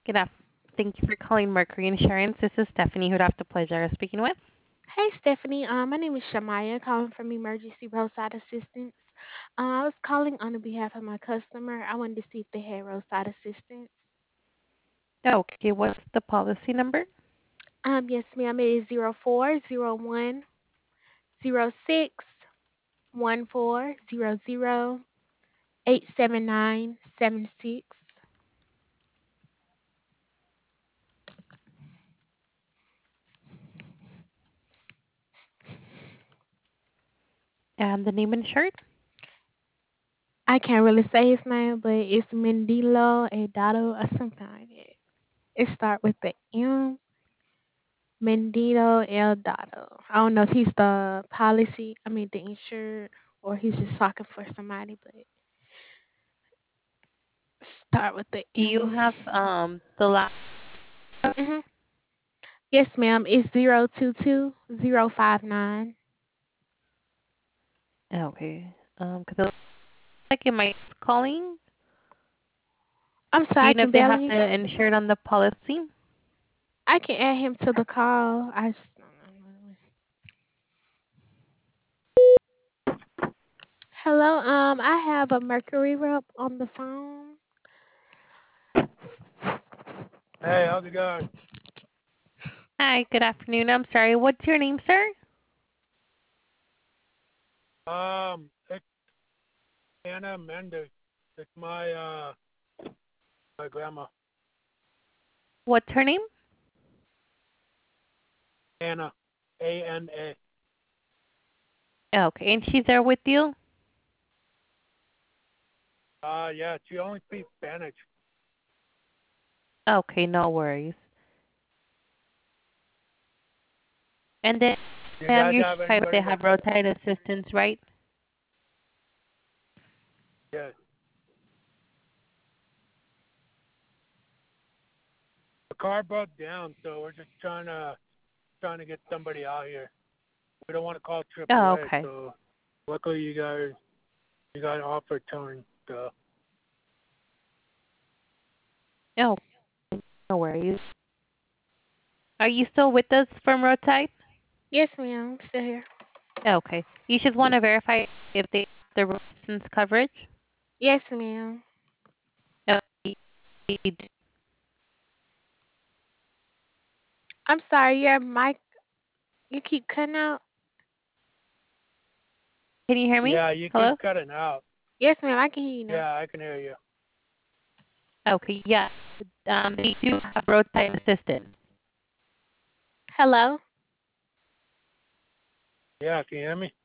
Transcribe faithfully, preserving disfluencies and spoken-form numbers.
Good afternoon. Thank you for calling Mercury Insurance. This is Stephanie, who'd have the pleasure of speaking with. Hey Stephanie, um, my name is Shamaya, calling from Emergency Roadside Assistance. Uh, I was calling on the behalf of my customer. I wanted to see if they had roadside assistance. Okay, what's the policy number? Um, yes, ma'am. It is zero four zero one zero six one four zero zero eight seven nine seven six. And the name insured? I can't really say his name, but it's Mendilo Edado or something like that. It start with the M. Mendito Eldado. I don't know if he's the policy, I mean the insured, or he's just talking for somebody, but start with the Do you M. have um the last? Mhm. Yes, ma'am. It's zero two two zero five nine. Okay, um, because it looks like it might be calling. I'm Do sorry, you I know can if they have barely. the insured on the policy? I can add him to the call. I just, hello. Um, I have a Mercury rep on the phone. Hey, how's it going? Hi, good afternoon. I'm sorry. What's your name, sir? Um, it's Anna Mendes. It's my uh my grandma, What's her name? Anna, A N A. Okay, and she's there with you. Uh, yeah, she only speaks Spanish. Okay, no worries. And then, Do you ma'am, guys you're have sure they anybody that have does? roadside assistance, right? Yes. The car broke down, so we're just trying to trying to get somebody out here. We don't want to call Oh, triple A, okay. so luckily you guys you guys offer towing stuff. Oh, no worries. Are you still with us from roadside? Yes, ma'am. I'm still here. Okay. You just want to verify if they have the resistance coverage. Yes, ma'am. Okay. I'm sorry. Your mic, you keep cutting out. Can you hear me? Yeah, you keep Hello? cutting out. Yes, ma'am. I can hear you now. Yeah, I can hear you. Okay, yeah. Um, they do have roadside assistance. Hello. Yeah, can you hear me?